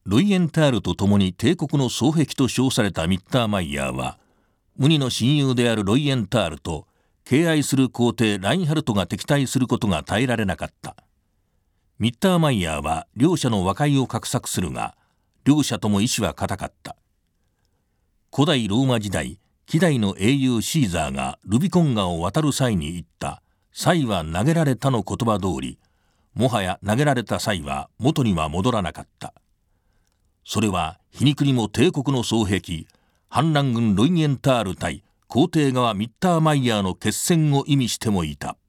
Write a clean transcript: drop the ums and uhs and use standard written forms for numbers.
ロイエンタールと共に帝国の双璧と称されたミッターマイヤーは、無二の親友であるロイエンタールと敬愛する皇帝ラインハルトが敵対することが耐えられなかった。ミッターマイヤーは両者の和解を画策するが、両者とも意志は固かった。古代ローマ時代、希代の英雄シーザーがルビコン川を渡る際に言った「才は投げられた」の言葉通り、もはや投げられた才は元には戻らなかった。それは皮肉にも帝国の双璧、反乱軍ロイエンタール対皇帝側ミッターマイヤーの決戦を意味してもいた。